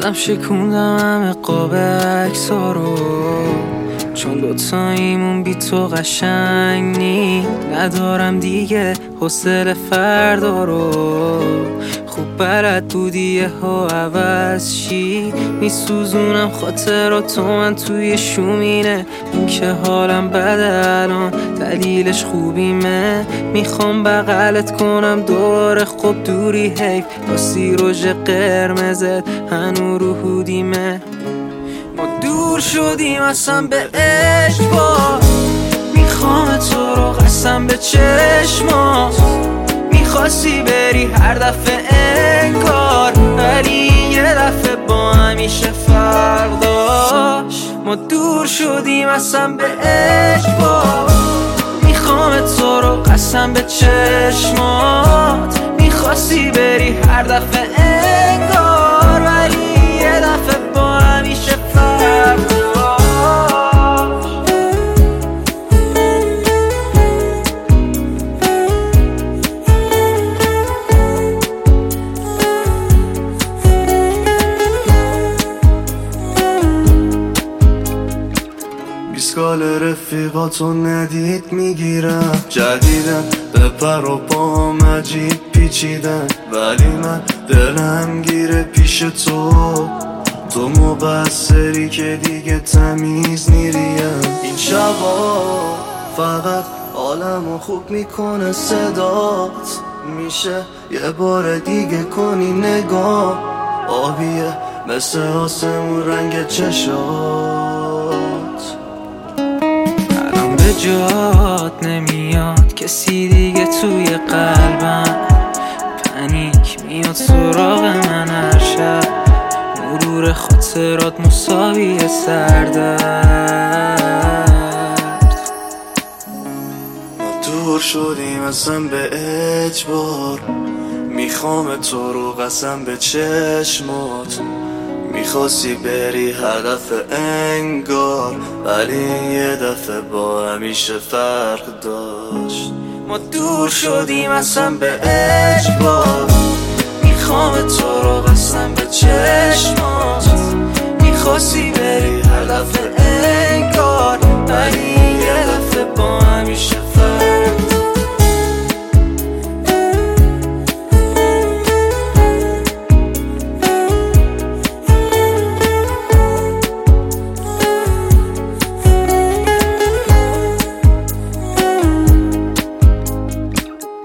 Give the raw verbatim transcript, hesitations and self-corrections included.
منم شکوندم همه قاب عکس‌ها رو، چون دوتاییمون بی تو قشنگ نی. ندارم دیگه حوصله فردا رو، خوب بلد بودی یه ها عوض شی. میسوزونم خاطراتو من توی شومینه، این که حالم بده الان دلیلش خوبیمه. میخوام بغلت کنم دوباره، خب دوری حیف، راستی رژ قرمزت هنو رو هودیمه. ما دور شدیم اصلا به اجبار، میخوام تو رو قسم به چشمات. میخواستی بری هر دفعه انگار، ولی یه دفعه با همیشه فرق داشت. ما دور شدیم اصلا به اجبار، میخوام تو رو قسم به چشمات. میخواستی بری هر دفعه انگار، ولی یه دفعه با همیشه فرق داشت. بیسکال رفیقاتو ندید میگیرم، جدیدن به پر و پام عجیب پیچیدن، ولی من دلم گیره پیش تو. تو مقصری که دیگه تمیز نیریم. این شبا فقط عالمو خوب میکنه صدات، میشه یه بار دیگه کنی نگاه. آبیه مثل آسمون رنگ چشات. به جات نمیاد کسی دیگه توی قلبم، پنیک میاد سراغ من هر شب. مرور خاطرات مساوی سردرد. ما دور شدیم اصلا به اجبار، میخوام تو رو قسم به چشمات. میخواستی بری هر دفعه انگار، ولی یه دفعه با همیشه فرق داشت. ما دور شدیم اصلا به اجبار، میخوام تو رو قسم به چشمات. میخواستی بری